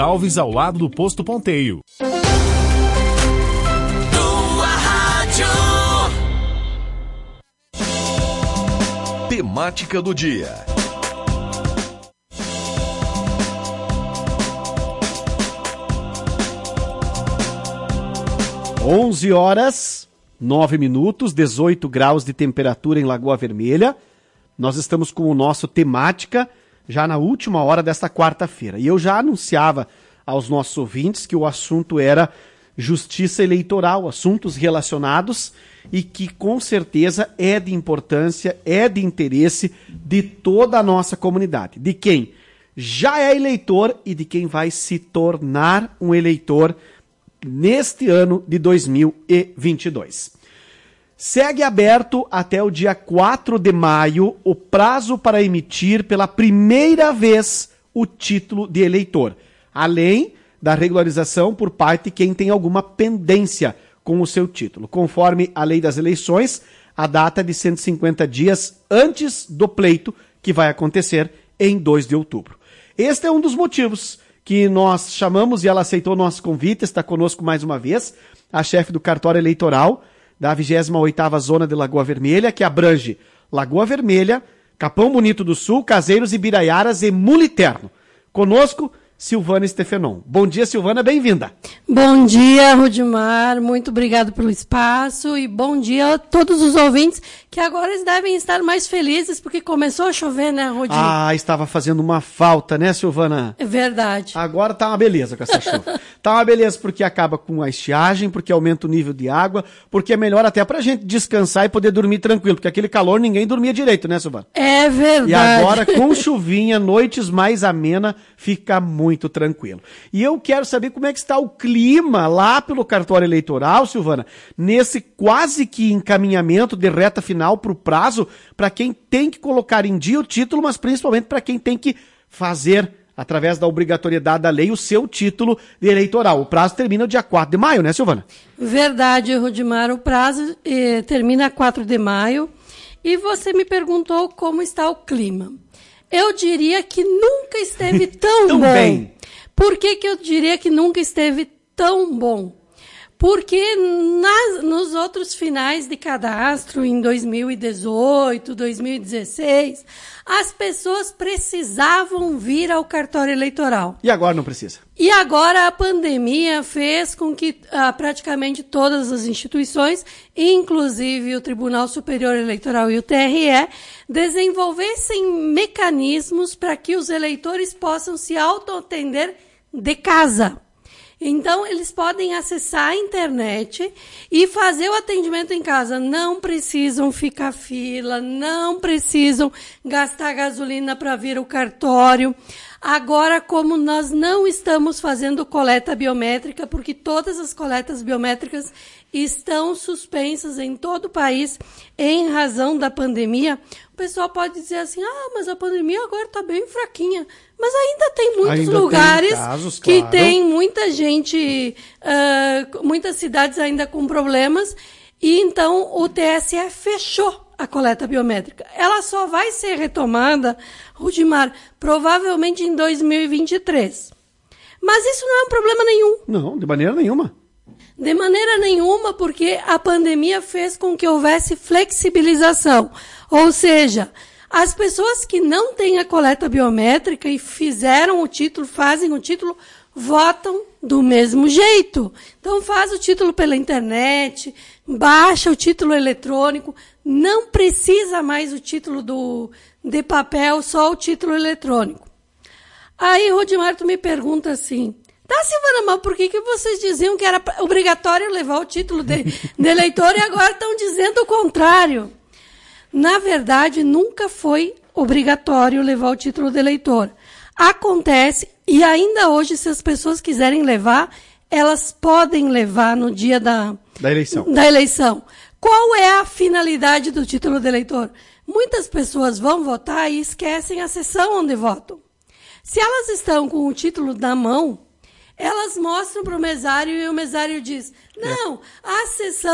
Alves, ao lado do Posto Ponteio. Tua rádio. Temática do dia. Onze horas, 9 minutos, 18 graus de temperatura em Lagoa Vermelha. Nós estamos com o nosso Temática já na última hora desta quarta-feira. E eu já anunciava aos nossos ouvintes que o assunto era justiça eleitoral, assuntos relacionados e que com certeza é de importância, é de interesse de toda a nossa comunidade. De quem já é eleitor e de quem vai se tornar um eleitor neste ano de 2022. Segue aberto até o dia 4 de maio o prazo para emitir pela primeira vez o título de eleitor, além da regularização por parte de quem tem alguma pendência com o seu título. Conforme a lei das eleições, a data é de 150 dias antes do pleito, que vai acontecer em 2 de outubro. Este é um dos motivos que nós chamamos, e ela aceitou nosso convite, está conosco mais uma vez, a chefe do cartório eleitoral da 28ª Zona de Lagoa Vermelha, que abrange Lagoa Vermelha, Capão Bonito do Sul, Caseiros, Ibiraiaras e Muliterno. Conosco, Silvana Stefenon. Bom dia, Silvana, bem-vinda. Bom dia, Rudimar, muito obrigado pelo espaço e bom dia a todos os ouvintes que agora eles devem estar mais felizes porque começou a chover, né, Rudimar? Ah, estava fazendo uma falta, né, Silvana? É verdade. Agora tá uma beleza com essa chuva. Tá uma beleza porque acaba com a estiagem, porque aumenta o nível de água, porque é melhor até pra gente descansar e poder dormir tranquilo, porque aquele calor ninguém dormia direito, né, Silvana? É verdade. E agora, com chuvinha, noites mais amena, fica muito tranquilo. E eu quero saber como é que está o clima lá pelo cartório eleitoral, Silvana, nesse quase que encaminhamento de reta final para o prazo, para quem tem que colocar em dia o título, mas principalmente para quem tem que fazer, através da obrigatoriedade da lei, o seu título de eleitoral. O prazo termina no dia 4 de maio, né, Silvana? Verdade, Rudimar. O prazo termina 4 de maio. E você me perguntou como está o clima. Eu diria que nunca esteve tão bom. Bem. Por que eu diria que nunca esteve tão bom? Porque nos outros finais de cadastro, em 2018, 2016, as pessoas precisavam vir ao cartório eleitoral. E agora não precisa. E agora a pandemia fez com que praticamente todas as instituições, inclusive o Tribunal Superior Eleitoral e o TRE, desenvolvessem mecanismos para que os eleitores possam se autoatender de casa. Então, eles podem acessar a internet e fazer o atendimento em casa. Não precisam ficar fila, não precisam gastar gasolina para vir ao cartório. Agora, como nós não estamos fazendo coleta biométrica, porque todas as coletas biométricas estão suspensas em todo o país em razão da pandemia, o pessoal pode dizer assim, mas a pandemia agora está bem fraquinha. Mas ainda tem muitos lugares casos, que claro, tem muita gente, muitas cidades ainda com problemas, e então o TSE fechou a coleta biométrica. Ela só vai ser retomada, Rudimar, provavelmente em 2023. Mas isso não é um problema nenhum. Não, de maneira nenhuma. De maneira nenhuma, porque a pandemia fez com que houvesse flexibilização. Ou seja, as pessoas que não têm a coleta biométrica e fizeram o título, fazem o título, votam do mesmo jeito. Então faz o título pela internet, baixa o título eletrônico, não precisa mais o título de papel, só o título eletrônico. Aí, Rodimar, tu me pergunta assim, tá, Silvana, mas por que vocês diziam que era obrigatório levar o título de eleitor e agora estão dizendo o contrário? Na verdade, nunca foi obrigatório levar o título de eleitor. Acontece, e ainda hoje, se as pessoas quiserem levar, elas podem levar no dia da eleição. Qual é a finalidade do título de eleitor? Muitas pessoas vão votar e esquecem a sessão onde votam. Se elas estão com o título na mão, elas mostram para o mesário e o mesário diz, não, a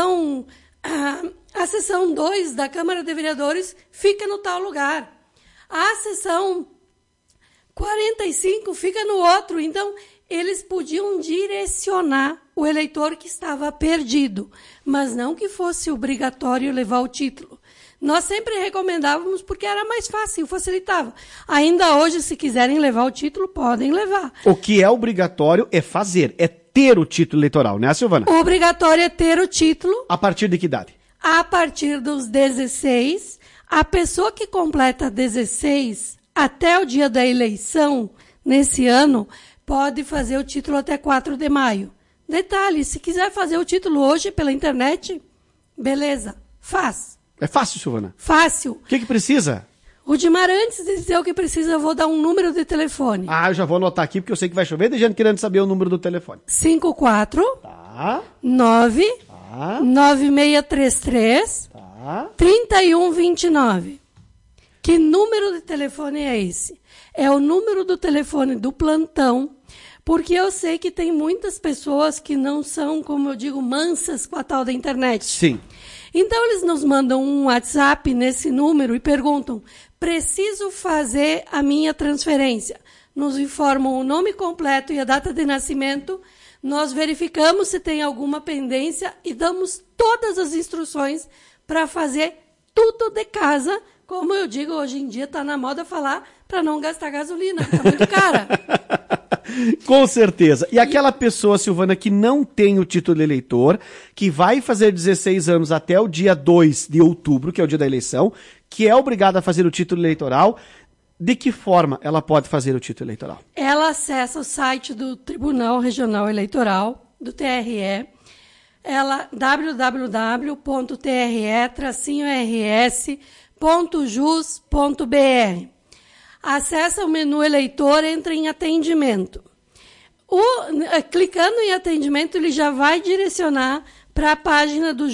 sessão 2 da Câmara de Vereadores fica no tal lugar. A sessão 45 fica no outro. Então, eles podiam direcionar o eleitor que estava perdido, mas não que fosse obrigatório levar o título. Nós sempre recomendávamos porque era mais fácil, facilitava. Ainda hoje, se quiserem levar o título, podem levar. O que é obrigatório é fazer, é ter o título eleitoral, né, Silvana? Obrigatório é ter o título. A partir de que idade? A partir dos 16, a pessoa que completa 16 até o dia da eleição, nesse ano, pode fazer o título até 4 de maio. Detalhe, se quiser fazer o título hoje pela internet, beleza, faz. É fácil, Silvana? Fácil. O que precisa? Rudimar, antes de dizer o que precisa, eu vou dar um número de telefone. Ah, eu já vou anotar aqui, porque eu sei que vai chover, de gente querendo saber o número do telefone. 54 Tá. 9 Tá. 9633 Tá. 3129. Que número de telefone é esse? É o número do telefone do plantão, porque eu sei que tem muitas pessoas que não são, como eu digo, mansas com a tal da internet. Sim. Então, eles nos mandam um WhatsApp nesse número e perguntam: preciso fazer a minha transferência? Nos informam o nome completo e a data de nascimento. Nós verificamos se tem alguma pendência e damos todas as instruções para fazer tudo de casa. Como eu digo, hoje em dia está na moda falar para não gastar gasolina, está muito cara. Com certeza. E aquela pessoa, Silvana, que não tem o título de eleitor, que vai fazer 16 anos até o dia 2 de outubro, que é o dia da eleição, que é obrigada a fazer o título eleitoral, de que forma ela pode fazer o título eleitoral? Ela acessa o site do Tribunal Regional Eleitoral, do TRE, www.tre-rs.jus.br. Acessa o menu eleitor, entra em atendimento. Clicando em atendimento, ele já vai direcionar para a página do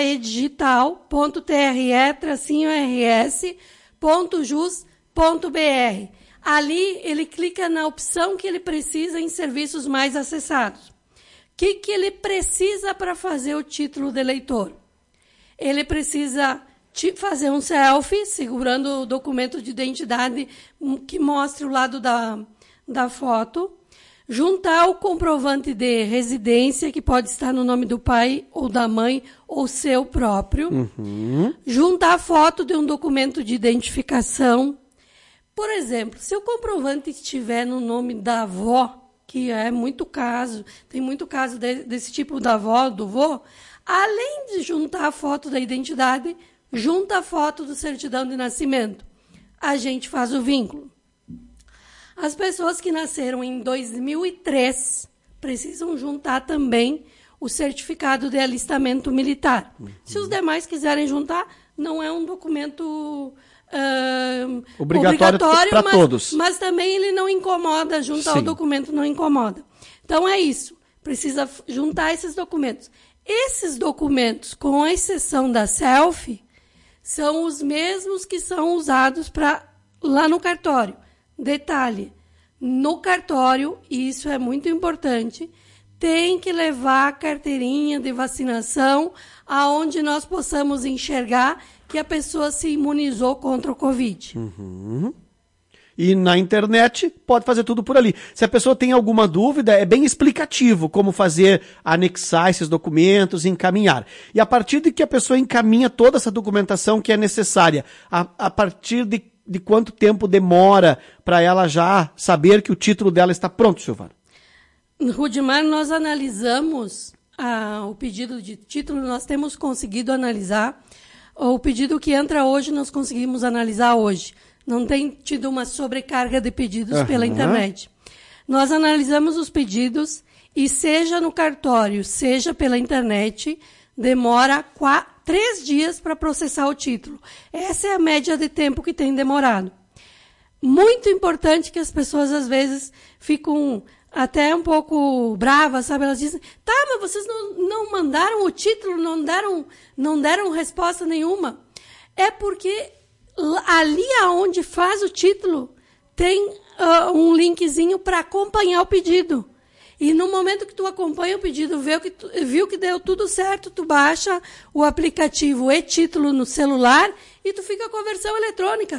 jedigital.tre-rs.jus.br. Ali, ele clica na opção que ele precisa em serviços mais acessados. O que ele precisa para fazer o título de eleitor? Ele precisa fazer um selfie, segurando o documento de identidade que mostre o lado da foto, juntar o comprovante de residência, que pode estar no nome do pai ou da mãe ou seu próprio, juntar a foto de um documento de identificação. Por exemplo, se o comprovante estiver no nome da avó, que é muito caso, tem muito caso desse tipo da avó, do vô, além de juntar a foto da identidade, junta a foto do certidão de nascimento. A gente faz o vínculo. As pessoas que nasceram em 2003 precisam juntar também o certificado de alistamento militar. Se os demais quiserem juntar, não é um documento obrigatório para todos. Mas também ele não incomoda, juntar o documento não incomoda. Então é isso, precisa juntar esses documentos. Esses documentos, com exceção da selfie, são os mesmos que são usados lá no cartório. Detalhe, no cartório, e isso é muito importante, tem que levar a carteirinha de vacinação aonde nós possamos enxergar que a pessoa se imunizou contra o Covid. E na internet pode fazer tudo por ali. Se a pessoa tem alguma dúvida, é bem explicativo como fazer, anexar esses documentos, encaminhar. E a partir de que a pessoa encaminha toda essa documentação que é necessária, a partir de quanto tempo demora para ela já saber que o título dela está pronto, Silvana? Rudimar, nós analisamos o pedido de título, nós temos conseguido analisar. O pedido que entra hoje, nós conseguimos analisar hoje. Não tem tido uma sobrecarga de pedidos pela internet. Nós analisamos os pedidos e seja no cartório, seja pela internet, demora 3 dias para processar o título. Essa é a média de tempo que tem demorado. Muito importante que as pessoas, às vezes, ficam até um pouco bravas, sabe? Elas dizem, tá, mas vocês não mandaram o título, não deram resposta nenhuma. É porque ali aonde faz o título, tem um linkzinho para acompanhar o pedido. E no momento que tu acompanha o pedido, viu que deu tudo certo, tu baixa o aplicativo e-título no celular e tu fica com a versão eletrônica.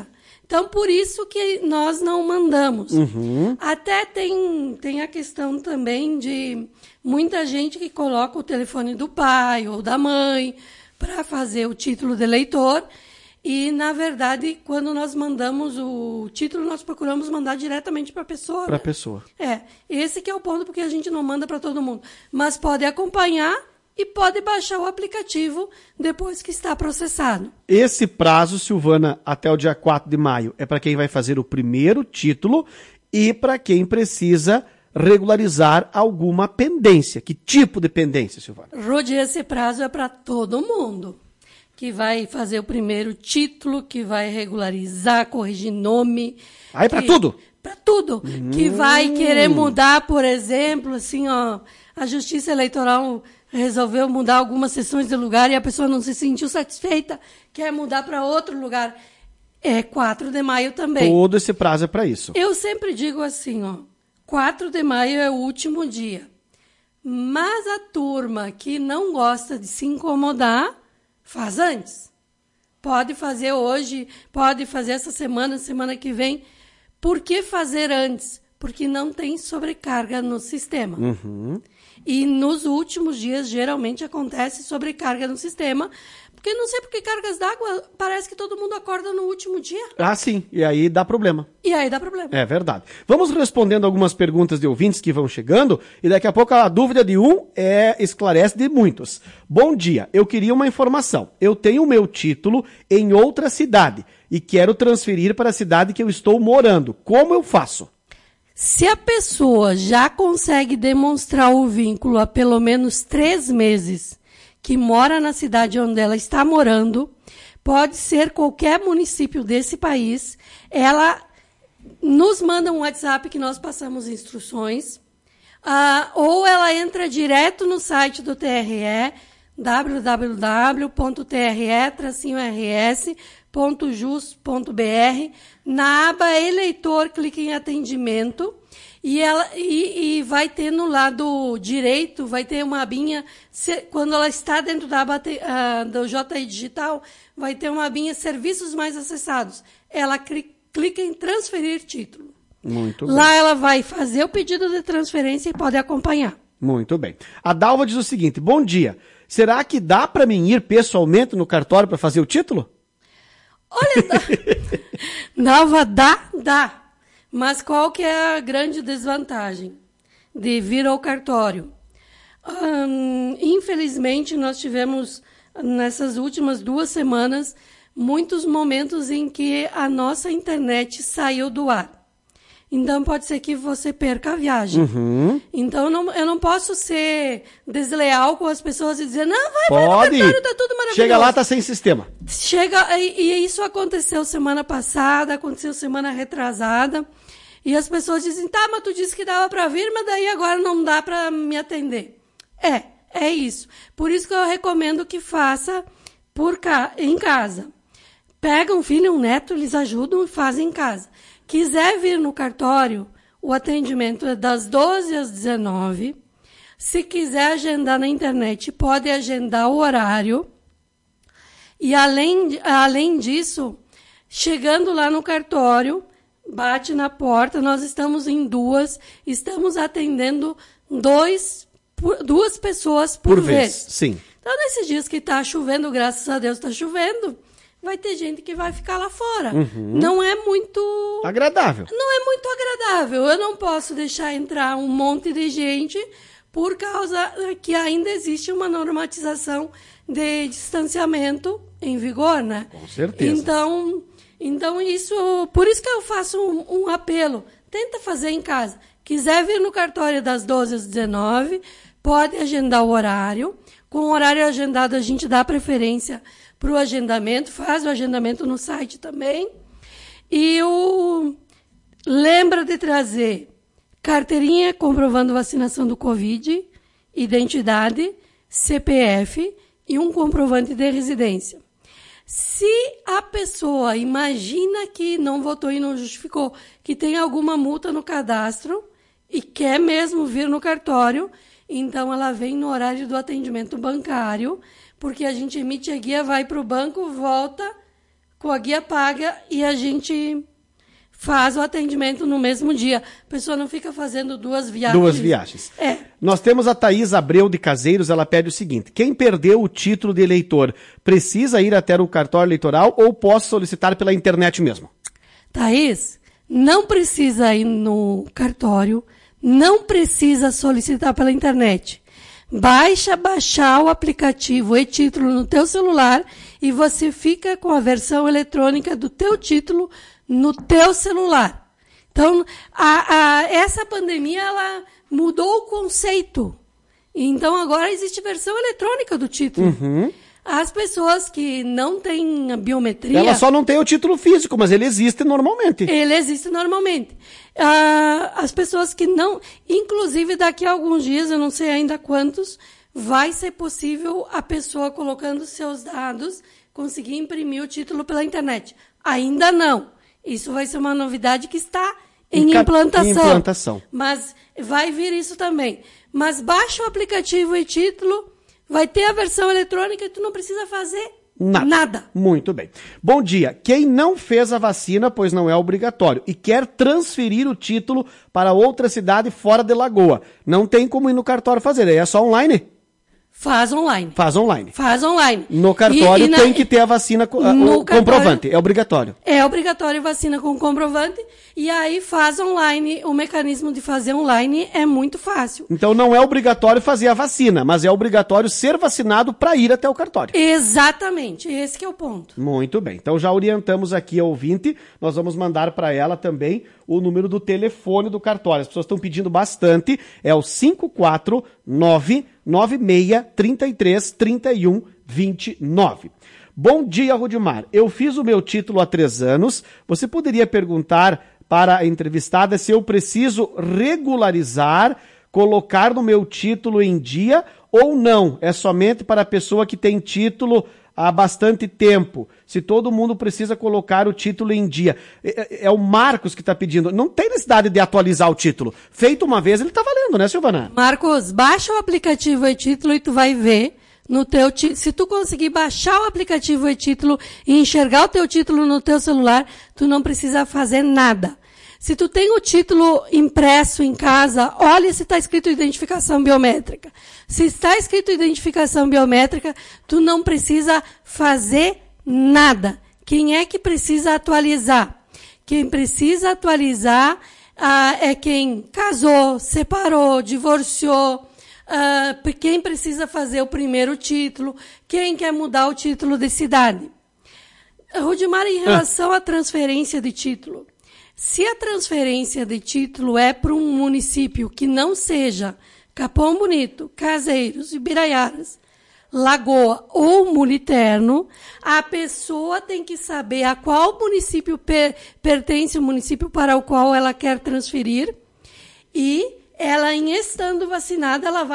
Então, por isso que nós não mandamos. Até tem a questão também de muita gente que coloca o telefone do pai ou da mãe para fazer o título de eleitor. E, na verdade, quando nós mandamos o título, nós procuramos mandar diretamente para a pessoa. Para a pessoa. Esse que é o ponto, porque a gente não manda para todo mundo. Mas pode acompanhar e pode baixar o aplicativo depois que está processado. Esse prazo, Silvana, até o dia 4 de maio, é para quem vai fazer o primeiro título e para quem precisa regularizar alguma pendência. Que tipo de pendência, Silvana? Rodi, esse prazo é para todo mundo. Que vai fazer o primeiro título, que vai regularizar, corrigir nome. Aí para tudo? Para tudo. Que vai querer mudar, por exemplo, assim, ó, a Justiça Eleitoral resolveu mudar algumas sessões de lugar e a pessoa não se sentiu satisfeita, quer mudar para outro lugar. É 4 de maio também. Todo esse prazo é para isso. Eu sempre digo assim, ó, 4 de maio é o último dia. Mas a turma que não gosta de se incomodar, faz antes. Pode fazer hoje, pode fazer essa semana que vem. Por que fazer antes? Porque não tem sobrecarga no sistema. E nos últimos dias, geralmente, acontece sobrecarga no sistema. Porque não sei por que cargas d'água, parece que todo mundo acorda no último dia. Ah, sim. E aí dá problema. É verdade. Vamos respondendo algumas perguntas de ouvintes que vão chegando e daqui a pouco a dúvida de um esclarece de muitos. Bom dia, eu queria uma informação. Eu tenho o meu título em outra cidade e quero transferir para a cidade que eu estou morando. Como eu faço? Se a pessoa já consegue demonstrar o vínculo há pelo menos 3 meses que mora na cidade onde ela está morando, pode ser qualquer município desse país, ela nos manda um WhatsApp que nós passamos instruções, ou ela entra direto no site do TRE, www.tre-rs.jus.br, na aba eleitor, clique em atendimento, e vai ter no lado direito, vai ter uma abinha, quando ela está dentro da aba do JI Digital, vai ter uma abinha serviços mais acessados. Ela clica em transferir título. Muito bem. Lá ela vai fazer o pedido de transferência e pode acompanhar. Muito bem. A Dalva diz o seguinte, bom dia, será que dá para mim ir pessoalmente no cartório para fazer o título? Olha, Dalva, dá. Mas qual que é a grande desvantagem de vir ao cartório? Infelizmente, nós tivemos, nessas últimas 2 semanas, muitos momentos em que a nossa internet saiu do ar. Então, pode ser que você perca a viagem. Então, eu não posso ser desleal com as pessoas e dizer, não, vai no cartório, tá tudo maravilhoso. Chega lá, tá sem sistema. E isso aconteceu semana passada, aconteceu semana retrasada. E as pessoas dizem, tá, mas tu disse que dava para vir, mas daí agora não dá para me atender. É isso. Por isso que eu recomendo que faça em casa. Pega um filho, um neto, eles ajudam e fazem em casa. Quiser vir no cartório, o atendimento é das 12 às 19. Se quiser agendar na internet, pode agendar o horário. E além disso, chegando lá no cartório, bate na porta, nós estamos em 2, estamos atendendo 2 pessoas por vez. Sim. Então, nesses dias que está chovendo, graças a Deus está chovendo, vai ter gente que vai ficar lá fora. Não é muito agradável. Não é muito agradável. Eu não posso deixar entrar um monte de gente por causa que ainda existe uma normatização de distanciamento em vigor, né? Com certeza. Então por isso que eu faço um apelo. Tenta fazer em casa. Quiser vir no cartório das 12 às 19, pode agendar o horário. Com o horário agendado, a gente dá preferência para o agendamento, faz o agendamento no site também. E lembra de trazer carteirinha comprovando vacinação do Covid, identidade, CPF e um comprovante de residência. Se a pessoa imagina que não votou e não justificou, que tem alguma multa no cadastro e quer mesmo vir no cartório, então ela vem no horário do atendimento bancário, porque a gente emite a guia, vai para o banco, volta com a guia paga e a gente faz o atendimento no mesmo dia. A pessoa não fica fazendo duas viagens. Duas viagens. É. Nós temos a Thaís Abreu de Caseiros, ela pede o seguinte: quem perdeu o título de eleitor precisa ir até o cartório eleitoral ou posso solicitar pela internet mesmo? Thaís, não precisa ir no cartório, não precisa solicitar pela internet. Baixar o aplicativo e-título no teu celular e você fica com a versão eletrônica do teu título no teu celular. Então, essa pandemia, ela mudou o conceito. Então, agora existe versão eletrônica do título. Uhum. As pessoas que não têm a biometria... Ela só não tem o título físico, mas ele existe normalmente. Ele existe normalmente. As pessoas que não... Inclusive, daqui a alguns dias, eu não sei ainda quantos, vai ser possível a pessoa, colocando seus dados, conseguir imprimir o título pela internet. Ainda não. Isso vai ser uma novidade que está em implantação. Mas vai vir isso também. Mas baixa o aplicativo e título, vai ter a versão eletrônica e tu não precisa fazer nada. Muito bem. Bom dia. Quem não fez a vacina, pois não é obrigatório, e quer transferir o título para outra cidade fora de Lagoa, não tem como ir no cartório fazer, é só online? Faz online. Faz online. Faz online. No cartório tem que ter a vacina o comprovante, é obrigatório. É obrigatório vacina com comprovante e aí faz online. O mecanismo de fazer online é muito fácil. Então não é obrigatório fazer a vacina, mas é obrigatório ser vacinado para ir até o cartório. Exatamente, esse que é o ponto. Muito bem, então já orientamos aqui a ouvinte, nós vamos mandar para ela também o número do telefone do cartório. As pessoas estão pedindo bastante, é o 549-9633-3129. Bom dia, Rudimar. Eu fiz o meu título há 3 anos. Você poderia perguntar para a entrevistada se eu preciso regularizar, colocar no meu título em dia ou não? É somente para a pessoa que tem título há bastante tempo. Se todo mundo precisa colocar o título em dia. É o Marcos que está pedindo. Não tem necessidade de atualizar o título. Feito uma vez, ele está valendo, né, Silvana? Marcos, baixa o aplicativo e-título e tu vai ver no teu se tu conseguir baixar o aplicativo e-título e enxergar o teu título no teu celular, tu não precisa fazer nada. Se tu tem o título impresso em casa, olha se está escrito identificação biométrica. Se está escrito identificação biométrica, tu não precisa fazer nada. Quem é que precisa atualizar? Quem precisa atualizar é quem casou, separou, divorciou, quem precisa fazer o primeiro título, quem quer mudar o título de cidade. Rudimar, em relação à transferência de título, se a transferência de título é para um município que não seja Capão Bonito, Caseiros, Ibiraiaras, Lagoa ou Muliterno, a pessoa tem que saber a qual município pertence o município para o qual ela quer transferir e ela, em estando vacinada, ela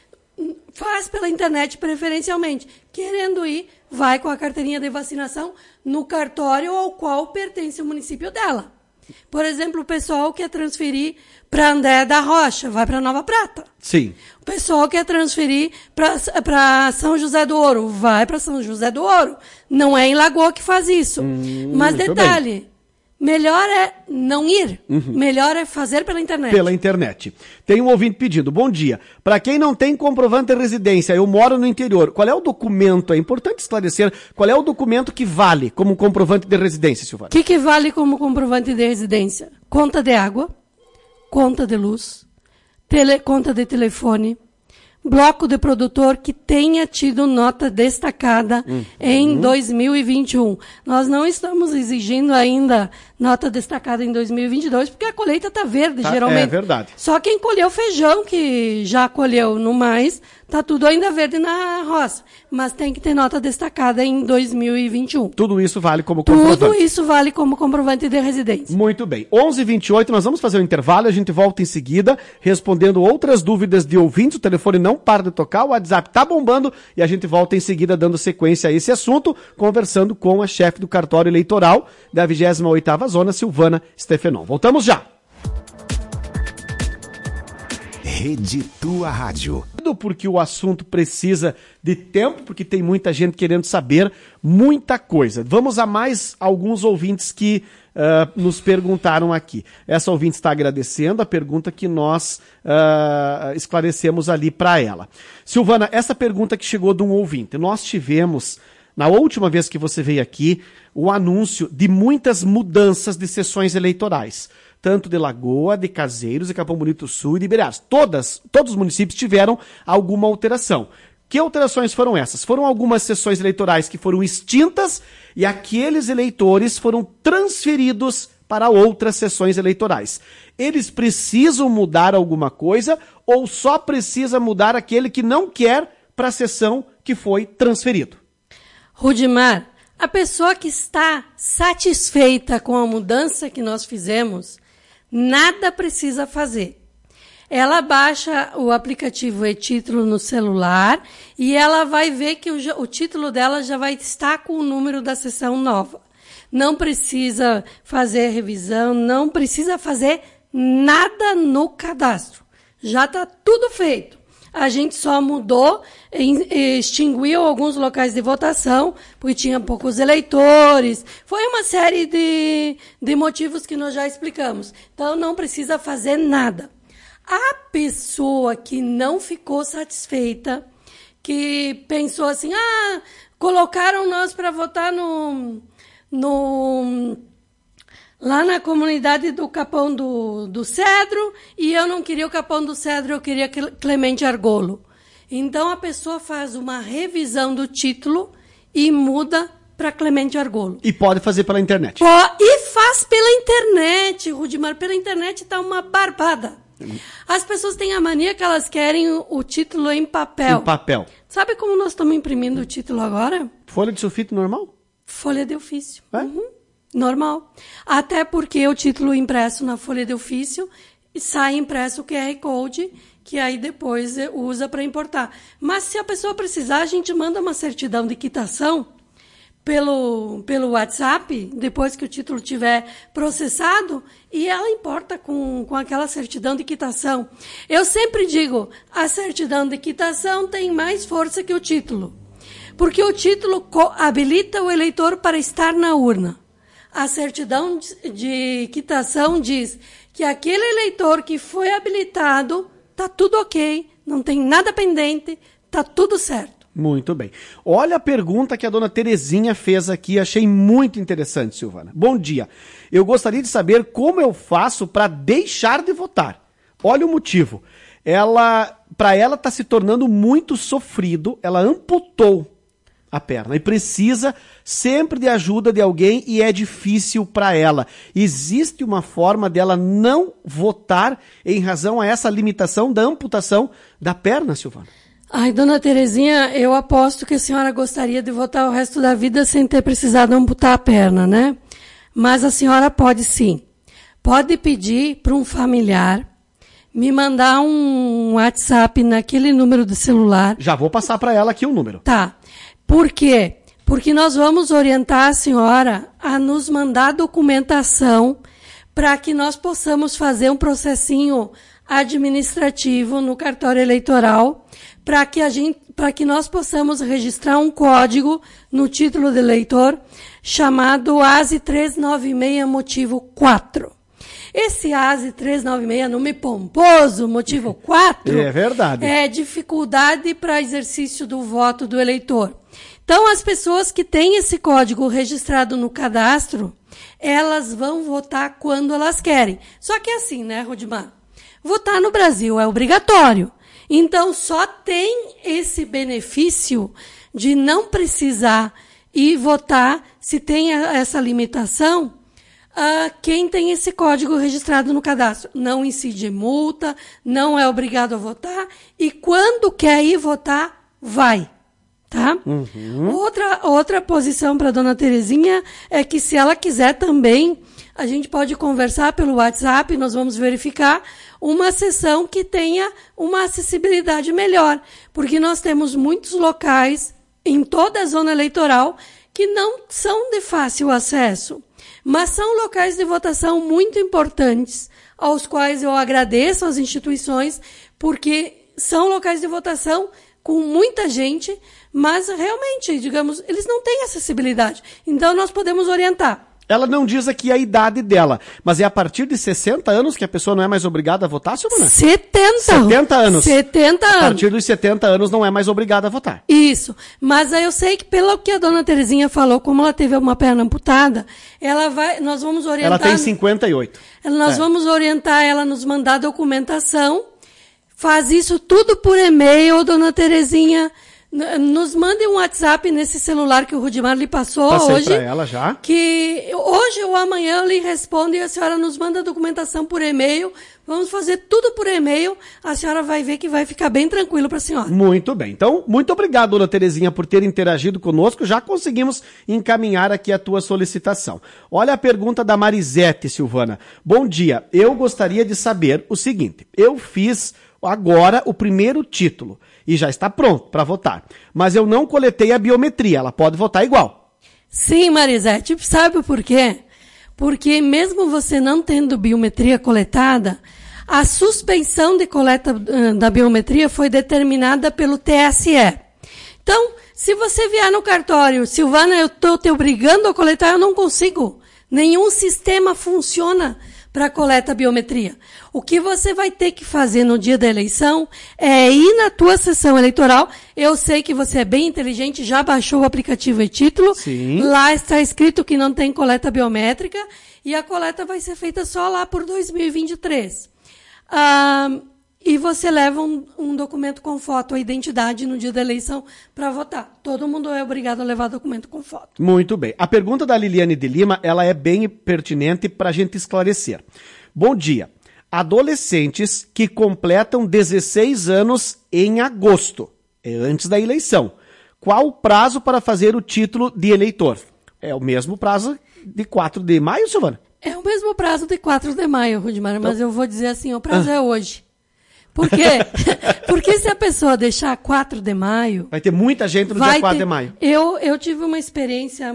faz pela internet preferencialmente. Querendo ir, vai com a carteirinha de vacinação no cartório ao qual pertence o município dela. Por exemplo, o pessoal quer transferir para André da Rocha, vai para Nova Prata. Sim. O pessoal quer transferir para São José do Ouro, vai para São José do Ouro. Não é em Lagoa que faz isso. Mas detalhe, melhor é não ir, melhor é fazer pela internet. Pela internet. Tem um ouvinte pedindo, bom dia. Para quem não tem comprovante de residência, eu moro no interior, qual é o documento? É importante esclarecer qual é o documento que vale como comprovante de residência, Silvana. O que vale como comprovante de residência? Conta de água, conta de luz, conta de telefone, bloco de produtor que tenha tido nota destacada em 2021. Nós não estamos exigindo ainda nota destacada em 2022, porque a colheita está verde, geralmente. É verdade. Só quem colheu feijão, que já colheu no mais, está tudo ainda verde na roça. Mas tem que ter nota destacada em 2021. Tudo isso vale como comprovante. Tudo isso vale como comprovante de residência. Muito bem. 11h28, nós vamos fazer um intervalo, a gente volta em seguida, respondendo outras dúvidas de ouvintes. O telefone não para de tocar, o WhatsApp tá bombando e a gente volta em seguida dando sequência a esse assunto, conversando com a chefe do cartório eleitoral da 28ª Zona, Silvana Stefenon. Voltamos já! Rede Tua Rádio. Porque o assunto precisa de tempo, porque tem muita gente querendo saber muita coisa. Vamos a mais alguns ouvintes que nos perguntaram aqui. Essa ouvinte está agradecendo a pergunta que nós esclarecemos ali para ela. Silvana, essa pergunta que chegou de um ouvinte. Nós tivemos, na última vez que você veio aqui, o anúncio de muitas mudanças de sessões eleitorais. Tanto de Lagoa, de Caseiros, de Capão Bonito Sul e de Ibirás. Todos os municípios tiveram alguma alteração. Que alterações foram essas? Foram algumas sessões eleitorais que foram extintas e aqueles eleitores foram transferidos para outras sessões eleitorais. Eles precisam mudar alguma coisa ou só precisa mudar aquele que não quer para a sessão que foi transferido? Rudimar, a pessoa que está satisfeita com a mudança que nós fizemos, nada precisa fazer. Ela baixa o aplicativo e-título no celular e ela vai ver que o título dela já vai estar com o número da sessão nova. Não precisa fazer revisão, não precisa fazer nada no cadastro. Já está tudo feito. A gente só mudou, extinguiu alguns locais de votação, porque tinha poucos eleitores. Foi uma série de motivos que nós já explicamos. Então, não precisa fazer nada. A pessoa que não ficou satisfeita, que pensou assim, colocaram nós para votar lá na comunidade do Capão do Cedro, e eu não queria o Capão do Cedro, eu queria Clemente Argolo. Então, a pessoa faz uma revisão do título e muda para Clemente Argolo. E pode fazer pela internet. E faz pela internet, Rudimar. Pela internet está uma barbada. As pessoas têm a mania que elas querem o título em papel. Em papel. Sabe como nós estamos imprimindo o título agora? Folha de sulfite normal? Folha de ofício. É? Uhum. Normal. Até porque o título impresso na folha de ofício sai impresso o QR Code, que aí depois usa para importar. Mas se a pessoa precisar, a gente manda uma certidão de quitação pelo WhatsApp, depois que o título tiver processado, e ela importa com aquela certidão de quitação. Eu sempre digo, a certidão de quitação tem mais força que o título, porque o título habilita o eleitor para estar na urna. A certidão de quitação diz que aquele eleitor que foi habilitado, está tudo ok, não tem nada pendente, está tudo certo. Muito bem. Olha a pergunta que a dona Terezinha fez aqui, achei muito interessante, Silvana. Bom dia. Eu gostaria de saber como eu faço para deixar de votar. Olha o motivo. Para ela está se tornando muito sofrido, ela amputou a perna e precisa sempre de ajuda de alguém e é difícil para ela. Existe uma forma dela não votar em razão a essa limitação da amputação da perna, Silvana? Ai, dona Terezinha, eu aposto que a senhora gostaria de votar o resto da vida sem ter precisado amputar a perna, né? Mas a senhora pode sim. Pode pedir para um familiar me mandar um WhatsApp naquele número do celular. Já vou passar para ela aqui o número. Tá. Por quê? Porque nós vamos orientar a senhora a nos mandar documentação para que nós possamos fazer um processinho administrativo no cartório eleitoral, para que nós possamos registrar um código no título de eleitor chamado ASE 396 motivo 4. Esse ASE 396, nome pomposo, motivo 4, é verdade. É dificuldade para exercício do voto do eleitor. Então, as pessoas que têm esse código registrado no cadastro, elas vão votar quando elas querem. Só que é assim, né, Rudimar? Votar no Brasil é obrigatório. Então, só tem esse benefício de não precisar ir votar, se tem essa limitação, quem tem esse código registrado no cadastro. Não incide multa, não é obrigado a votar, e quando quer ir votar, vai. Tá? Uhum. Outra posição para dona Terezinha é que, se ela quiser também, a gente pode conversar pelo WhatsApp, nós vamos verificar uma sessão que tenha uma acessibilidade melhor, porque nós temos muitos locais em toda a zona eleitoral que não são de fácil acesso, mas são locais de votação muito importantes, aos quais eu agradeço às instituições porque são locais de votação com muita gente, mas realmente, digamos, eles não têm acessibilidade. Então, nós podemos orientar. Ela não diz aqui a idade dela, mas é a partir de 60 anos que a pessoa não é mais obrigada a votar, Silvana? 70 anos. 70 anos. A partir dos 70 anos não é mais obrigada a votar. Isso. Mas aí eu sei que, pelo que a dona Terezinha falou, como ela teve uma perna amputada, nós vamos orientar... Ela tem 58. Nós vamos orientar ela, nos mandar documentação. Faz isso tudo por e-mail, dona Terezinha. Nos mande um WhatsApp nesse celular que o Rudimar lhe passou. Passei hoje. Para ela já. Que hoje ou amanhã eu lhe respondo e a senhora nos manda a documentação por e-mail. Vamos fazer tudo por e-mail. A senhora vai ver que vai ficar bem tranquilo para a senhora. Muito bem. Então, muito obrigado, dona Terezinha, por ter interagido conosco. Já conseguimos encaminhar aqui a tua solicitação. Olha a pergunta da Marisete, Silvana. Bom dia. Eu gostaria de saber o seguinte. Eu fiz agora o primeiro título e já está pronto para votar. Mas eu não coletei a biometria. Ela pode votar igual. Sim, Marisete. Sabe por quê? Porque mesmo você não tendo biometria coletada, a suspensão de coleta da biometria foi determinada pelo TSE. Então, se você vier no cartório, Silvana, eu estou te obrigando a coletar, eu não consigo. Nenhum sistema funciona para coleta biometria. O que você vai ter que fazer no dia da eleição é ir na tua sessão eleitoral. Eu sei que você é bem inteligente, já baixou o aplicativo e-título. Sim. Lá está escrito que não tem coleta biométrica e a coleta vai ser feita só lá por 2023. E você leva um documento com foto, a identidade no dia da eleição para votar. Todo mundo é obrigado a levar documento com foto. Muito bem. A pergunta da Liliane de Lima, ela é bem pertinente para a gente esclarecer. Bom dia. Adolescentes que completam 16 anos em agosto, antes da eleição. Qual o prazo para fazer o título de eleitor? É o mesmo prazo de 4 de maio, Silvana? É o mesmo prazo de 4 de maio, Rudimar, mas eu vou dizer assim, o prazo é hoje. Por quê? Porque se a pessoa deixar 4 de maio... Vai ter muita gente no dia 4 de maio. Eu tive uma experiência...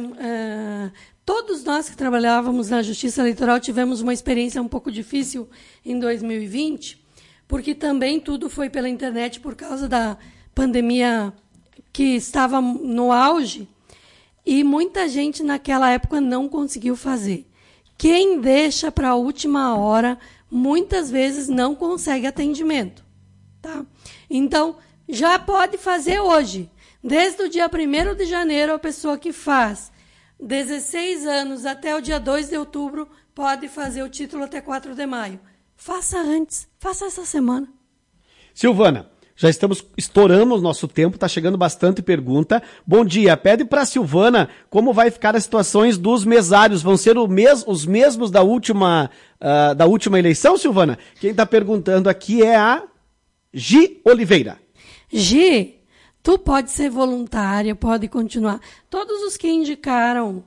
todos nós que trabalhávamos na Justiça Eleitoral tivemos uma experiência um pouco difícil em 2020, porque também tudo foi pela internet por causa da pandemia que estava no auge, e muita gente naquela época não conseguiu fazer. Quem deixa para a última hora... muitas vezes não consegue atendimento, tá? Então, já pode fazer hoje. Desde o dia 1º de janeiro, a pessoa que faz 16 anos até o dia 2 de outubro pode fazer o título até 4 de maio. Faça antes, faça essa semana. Silvana, já estouramos o nosso tempo, está chegando bastante pergunta. Bom dia, pede para a Silvana como vai ficar as situações dos mesários. Vão ser os mesmos da última eleição, Silvana? Quem está perguntando aqui é a Gi Oliveira. Gi, tu pode ser voluntária, pode continuar. Todos os que indicaram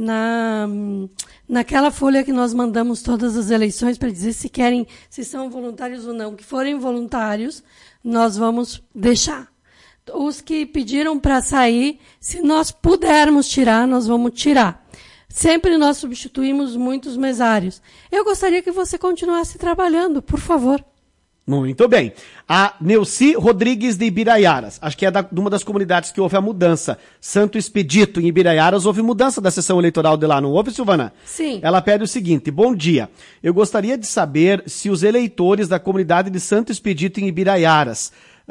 naquela folha que nós mandamos todas as eleições para dizer se são voluntários ou não, que forem voluntários, nós vamos deixar. Os que pediram para sair, se nós pudermos tirar, nós vamos tirar. Sempre nós substituímos muitos mesários. Eu gostaria que você continuasse trabalhando, por favor. Muito bem. A Neuci Rodrigues de Ibiraiaras, acho que é de uma das comunidades que houve a mudança. Santo Expedito, em Ibiraiaras, houve mudança da sessão eleitoral de lá, não houve, Silvana? Sim. Ela pede o seguinte: bom dia, eu gostaria de saber se os eleitores da comunidade de Santo Expedito, em Ibiraiaras,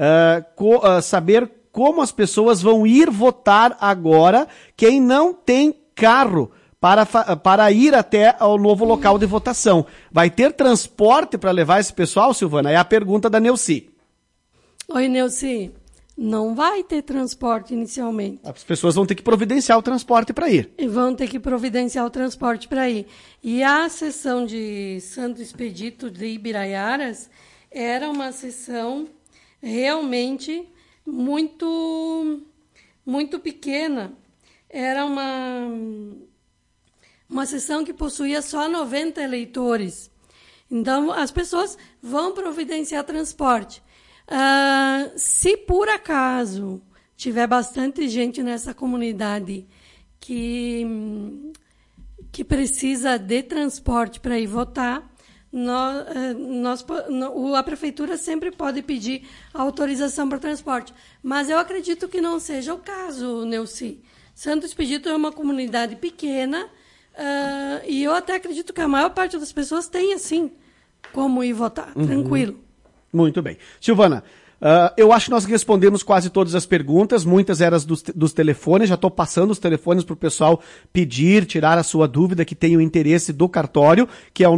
saber como as pessoas vão ir votar agora, quem não tem carro para ir até ao novo local de votação. Vai ter transporte para levar esse pessoal, Silvana? É a pergunta da Neuci. Oi, Neuci. Não vai ter transporte inicialmente. As pessoas vão ter que providenciar o transporte para ir. E vão ter que providenciar o transporte para ir. E a sessão de Santo Expedito de Ibiraiaras era uma sessão realmente muito, muito pequena. Era uma sessão que possuía só 90 eleitores. Então, as pessoas vão providenciar transporte. Se por acaso tiver bastante gente nessa comunidade que precisa de transporte para ir votar, a prefeitura sempre pode pedir autorização para transporte. Mas eu acredito que não seja o caso, Neuci. Santo Expedito é uma comunidade pequena e eu até acredito que a maior parte das pessoas tem, assim, como ir votar, tranquilo. Muito bem. Silvana, eu acho que nós respondemos quase todas as perguntas, muitas eram dos telefones, já estou passando os telefones para o pessoal pedir, tirar a sua dúvida, que tem o interesse do cartório, que é o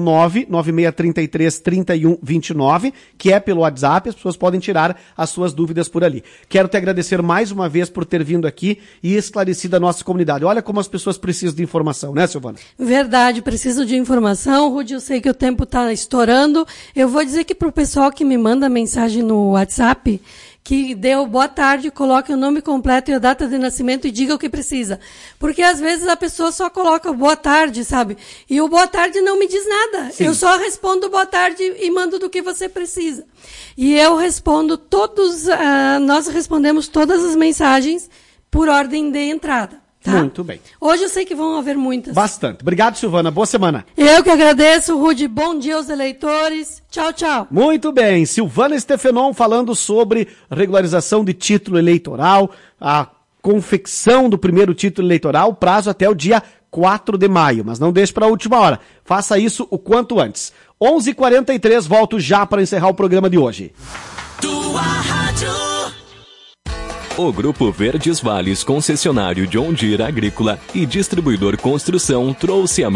996333129, que é pelo WhatsApp, as pessoas podem tirar as suas dúvidas por ali. Quero te agradecer mais uma vez por ter vindo aqui e esclarecido a nossa comunidade. Olha como as pessoas precisam de informação, né, Silvana? Verdade, preciso de informação. Rudy, eu sei que o tempo está estourando. Eu vou dizer que para o pessoal que me manda mensagem no WhatsApp, que deu boa tarde, coloque o nome completo e a data de nascimento e diga o que precisa. Porque às vezes a pessoa só coloca boa tarde, sabe? E o boa tarde não me diz nada. Sim. Eu só respondo boa tarde e mando do que você precisa. E eu respondo nós respondemos todas as mensagens por ordem de entrada. Tá? Muito bem. Hoje eu sei que vão haver muitas. Bastante. Obrigado, Silvana. Boa semana. Eu que agradeço, Rudy. Bom dia aos eleitores. Tchau, tchau. Muito bem. Silvana Stefenon falando sobre regularização de título eleitoral, a confecção do primeiro título eleitoral, prazo até o dia 4 de maio. Mas não deixe para a última hora. Faça isso o quanto antes. 11h43, volto já para encerrar o programa de hoje. Tua Rádio. O Grupo Verdes Vales, concessionário John Deere Agrícola e distribuidor Construção, trouxe a